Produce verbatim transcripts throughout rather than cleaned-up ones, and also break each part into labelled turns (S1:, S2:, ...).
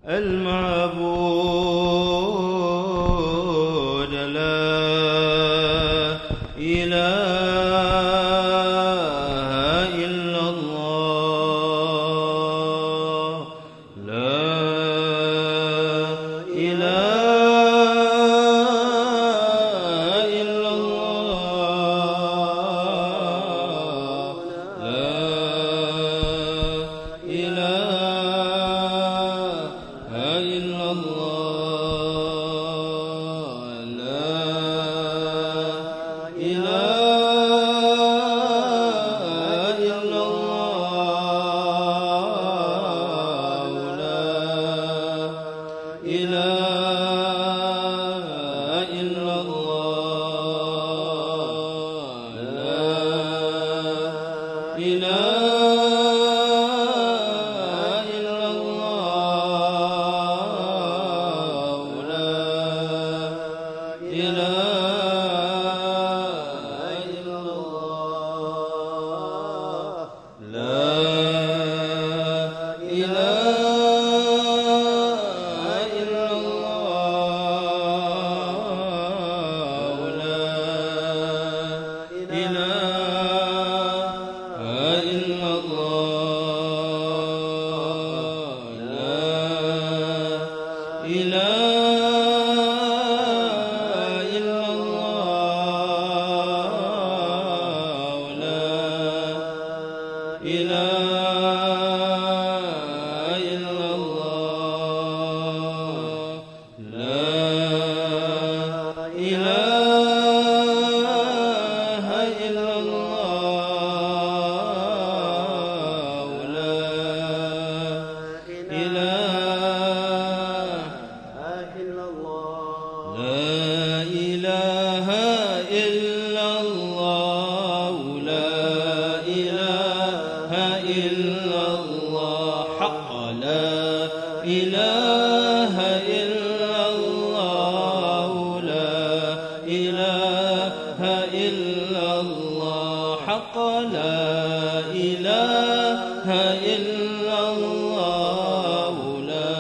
S1: المعبود لا إله إلا الله لا إله إلا الله لا إله إلا الله لا إله إلا الله لا إله إلا الله لا إله إلا الله لا إله إلا الله لا إله إلا الله لا إله إلا الله لا إله إلا الله لا إله إلا الله لا إله إلا الله لا إله إلا الله لا إله إلا الله حق لا إله إلا الله لا إله إلا الله حق لا إله إلا الله لا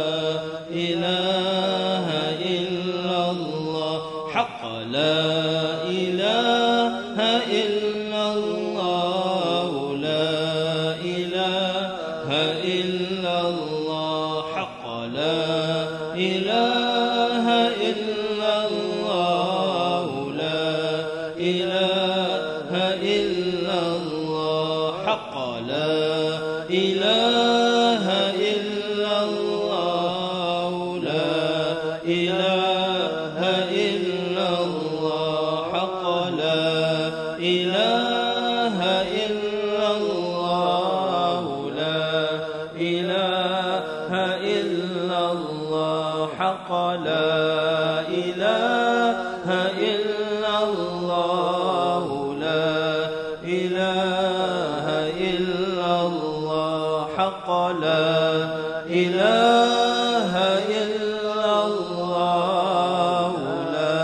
S1: إله إلا الله حق لا إله إلا الله لا إله إلا الله حق لا إله إلا الله لا إله إلا الله حق لا إله إلا الله لا إله إلا الله حق لا إله إلا الله لا إله إلا الله حق لا إله إلا الله لا إله إلا الله حق لا إله إلا الله لا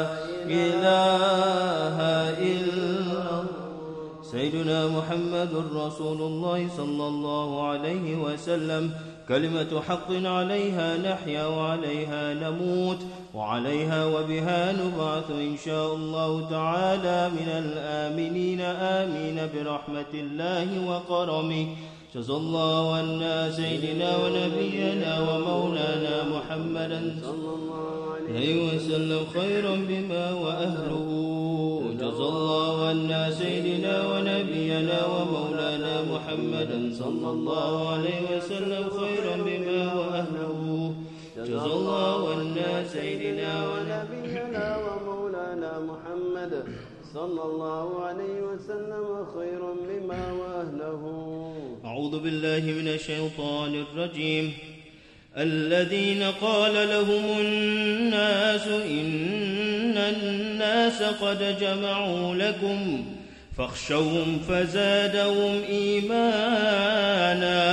S1: إله إلا سيدنا محمد رسول الله صلى الله عليه وسلم كلمة حق عليها نحيا وعليها نموت وعليها وبها نبعث إن شاء الله تعالى من الآمنين آمين برحمة الله وكرمه. جزى الله عنا سيدنا ونبينا ومولانا محمدا صلى الله عليه وسلم خيرا بما وأهله. جزى الله عنا سيدنا ونبينا ومولانا محمدا صلى الله عليه وسلم خيرا بما وأهله. جزى الله عنا سيدنا ونبينا ومولانا محمد صلى الله عليه وسلم خيرا بما وأهله. أعوذ بالله من الشيطان الرجيم. الذين قال لهم الناس إن الناس قد جمعوا لكم فاخشوهم فزادهم إيمانا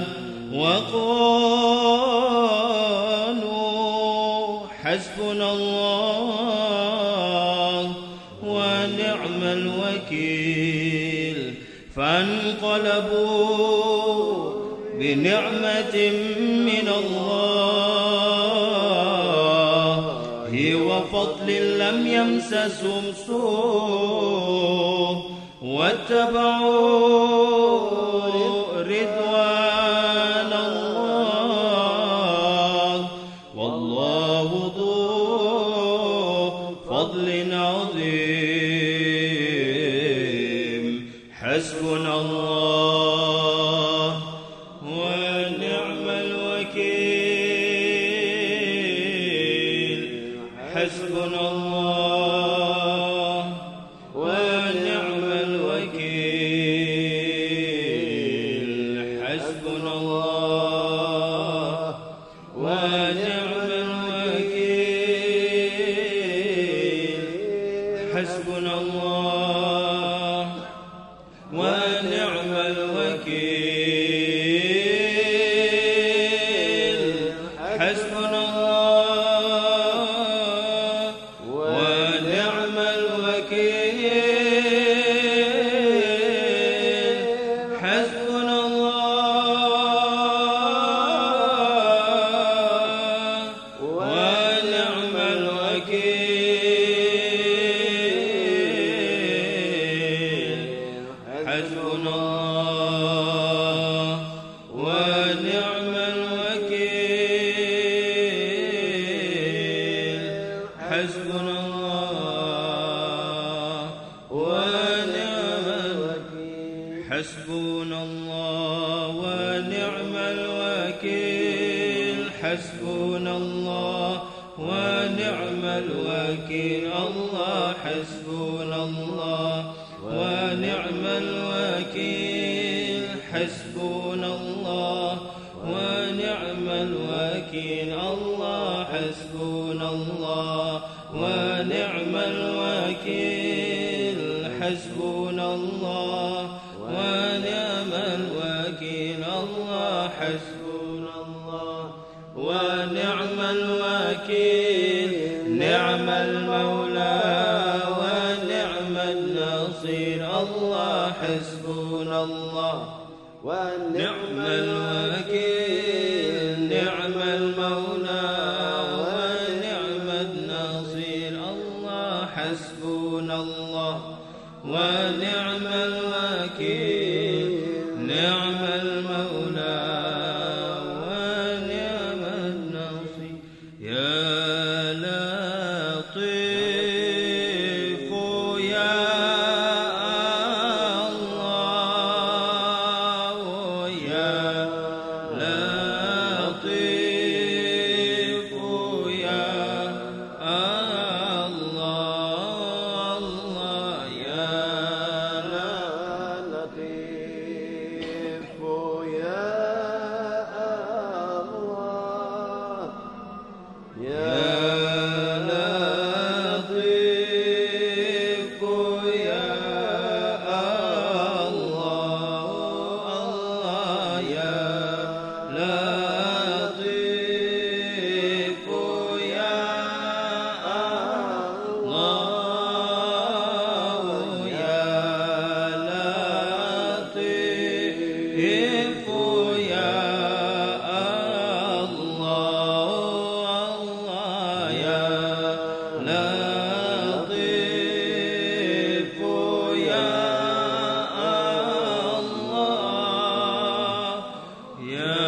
S1: وقالوا حسبنا الله ونعم الوكيل. فانقلبوا بنعمة من الله فضل لم يمسسهم سوء واتبعوا رضوان الله والله ذو فضل عظيم. حسبنا الله ونعم الوكيل. حسبنا الله ونعم الوكيل. حسبنا الله ونعم الوكيل. حسبنا الله ونعم الوكيل. حسبنا الله ونعم الوكيل. حسبنا الله ونعم الوكيل. حسبنا الله ونعم الوكيل. حسبنا الله ونعم الوكيل. حسبنا الله ونعم الوكيل. حسبنا الله ونعم الوكيل. الله حسبنا الله ونعم الوكيل. حسبنا الله ونعم الوكيل. الله حسبنا الله ونعم الوكيل. حسبنا الله ونعم الوكيل. الله حسبنا الله ونعم الوكيل. نعم المولى ونعم النصير. الله حسبنا الله ونعم الوكيل. نعم المولى ونعم النصير. الله حسبنا الله ونعم الوكيل. نعم المولى ونعم النصير. يا لطيف يا الله يا لطيف يا الله الله يا لطيف يا الله يا لطيف يا الله الله يا لطيف يا الله يا لطيف يا الله الله يا لطيف يا الله يا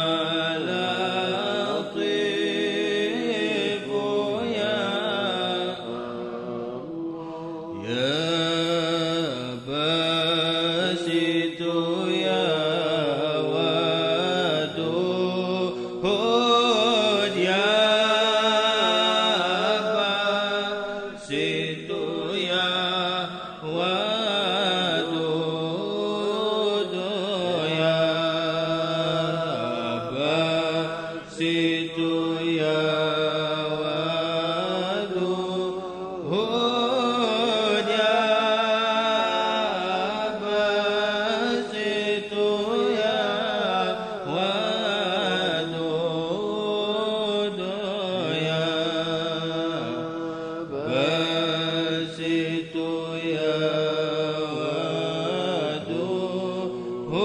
S1: لطيف يا يا باسط يا ودود يا باسط يا ودود يا باسط يا ودود يا باسط يا ودود يا باسط يا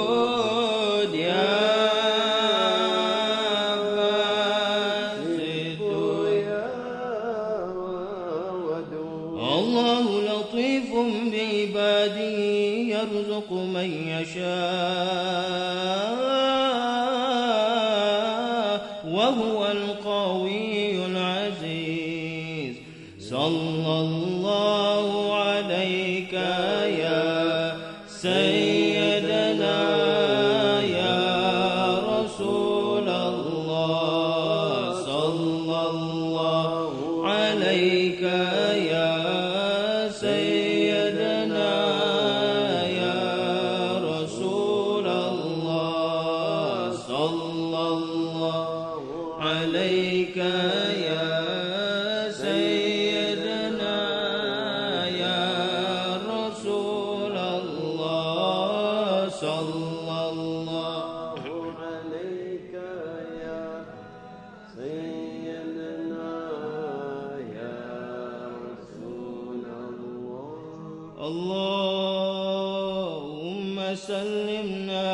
S1: ودود يا باسط من يشاء وهو القوي العزيز. صلى الله عليك يا سيدنا يا رسول الله. صلى الله عليك يا سيدنا يا رسول الله. صلى الله عليك يا سيدنا يا رسول الله. صلى الله عليك يا سيدنا يا رسول الله. اللهم سلمنا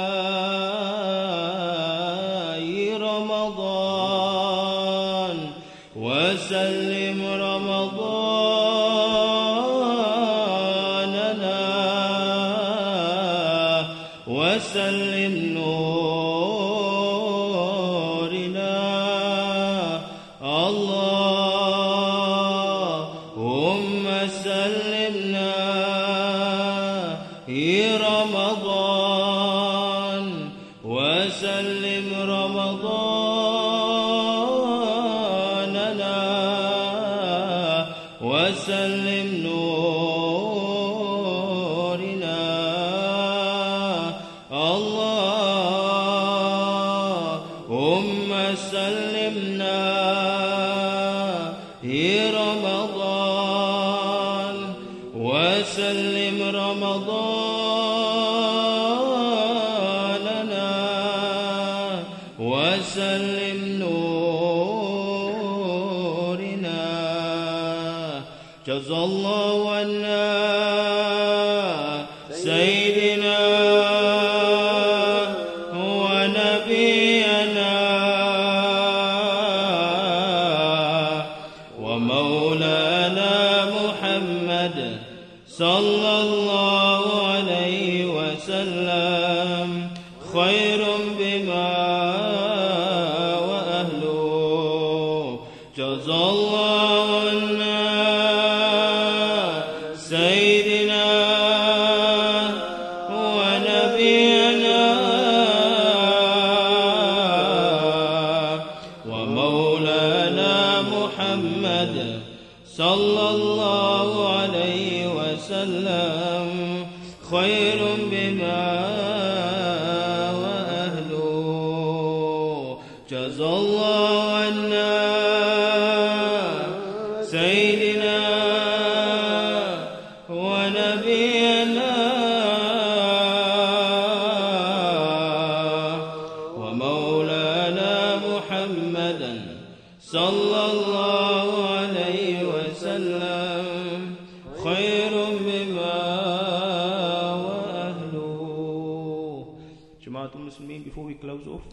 S1: رمضان وسلم رمضاننا وسلم نورنا. اللهم سلمنا رمضان وسلم رمضاننا وسلم نورنا. اللهم سلمنا رمضان وسلم رمضاننا وسلم نورنا. جزا الله عنا سيدنا ونبينا ومولانا محمد صلى الله عليه وسلم خير بما وأهله. جزا الله عنا سيدنا ونبينا ومولانا محمد صلى الله عليه وسلم خير بما وأهله. جزا الله عنا سيدنا ونبينا ومولانا محمدا صلى الله عليه وسلم خير بما وأهله. Jamaatul Muslimin, before we close off,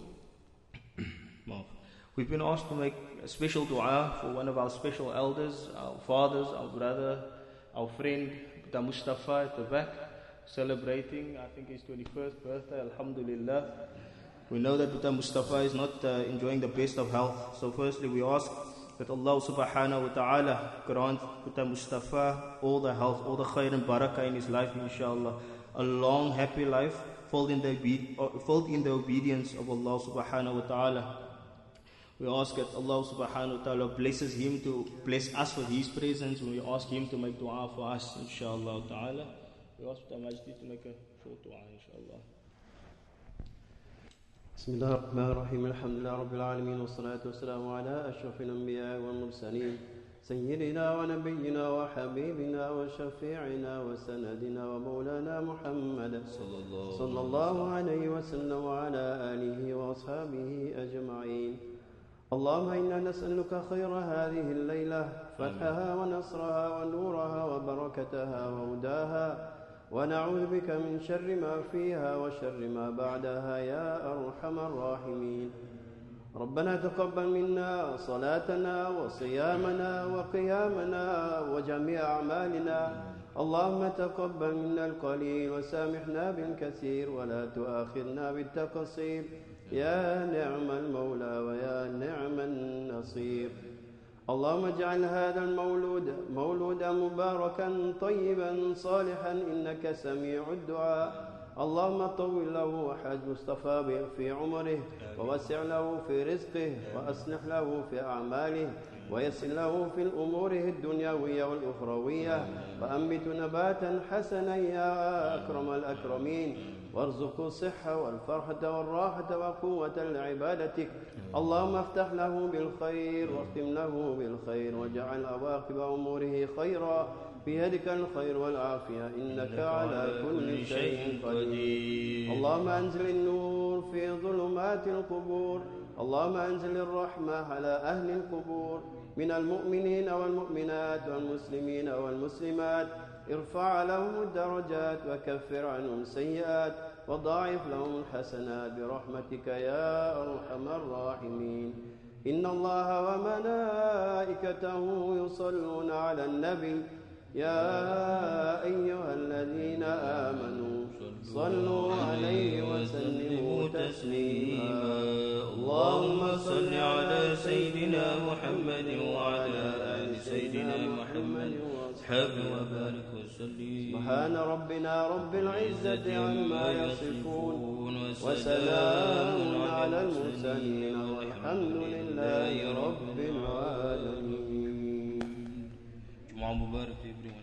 S1: we've been asked to make a special dua for one of our special elders, our fathers, our brother, our friend, Buddha Mustafa at the back, celebrating, I think, his twenty-first birthday, alhamdulillah. We know that Buddha Mustafa is not uh, enjoying the best of health. So firstly we ask that Allah subhanahu wa ta'ala grant Buddha Mustafa all the health, all the khair and barakah in his life, inshallah. A long, happy life, filled in the, filled in the obedience of Allah subhanahu wa ta'ala. We ask that Allah subhanahu wa ta'ala blesses him to bless us with his presence. We ask him to make dua for us, inshallah ta'ala. We ask Buddha Majdi to make a short dua, inshallah.
S2: بسم الله الرحمن الرحيم. الحمد لله رب العالمين والصلاة والسلام على أشرف الأنبياء والمرسلين سيدنا ونبينا وحبيبنا وشفيعنا وسندنا ومولانا محمد صلى الله عليه وسلم وعلى آله وأصحابه أجمعين. اللهم إنا نسألك خير هذه الليلة، فتحها ونصرها ونورها وبركتها وهداها، ونعوذ بك من شر ما فيها وشر ما بعدها يا أرحم الراحمين. ربنا تقبل منا صلاتنا وصيامنا وقيامنا وجميع أعمالنا. اللهم تقبل منا القليل وسامحنا بالكثير ولا تؤاخذنا بالتقصير. يا نعم المولى ويا نعم النصير. اللهم اجعل هذا المولود مولودا مباركا طيبا صالحا إنك سميع الدعاء. اللهم طول له وحج مصطفى في عمره ووسع له في رزقه وأصلح له في أعماله ويسر له في الأمور الدنيوية والأخروية وأنبت نباتا حسنا يا أكرم الأكرمين وارزقه الصحة والفرحة والراحة وقوة لعبادتك. اللهم افتح له بالخير واختم له بالخير واجعل عواقب أموره خيرا. بيدك الخير والعافية إنك على كل شيء قدير. اللهم أنزل النور في ظلمات القبور. اللهم أنزل الرحمة على أهل القبور من المؤمنين والمؤمنات والمسلمين والمسلمات. ارفع لهم الدرجات وكفر عنهم سيئات وضاعف لهم الحسنات برحمتك يا أرحم الراحمين. إن الله وملائكته يصلون على النبي يا أيها الذين آمنوا صلوا عليه وسلموا تسليما. اللهم صل على سيدنا محمد وعلى آل سيدنا محمد وأصحابه وبارك وسلم. سبحان ربنا رب العزة عما يصفون وسلام على المرسلين والحمد لله رب العالمين.
S1: جمعة مباركة everyone.